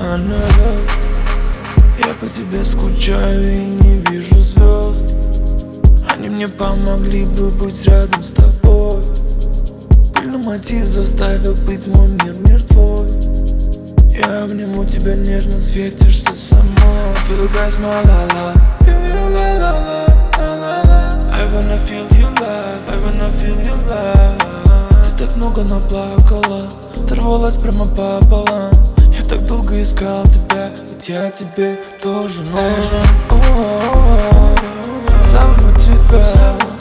Я по тебе скучаю и не вижу звезд. Они мне помогли бы быть рядом с тобой. Пыльный мотив заставил быть мой мир твой. Я обниму тебя нежно, светишься сама. Feel you guys, my la-la. Feel you, la-la-la, la-la-la. I wanna feel you love, I wanna feel you love. Ты так много наплакала, оторвалась прямо пополам. Я так долго искал тебя, ведь я тебе тоже нужен. Зову тебя.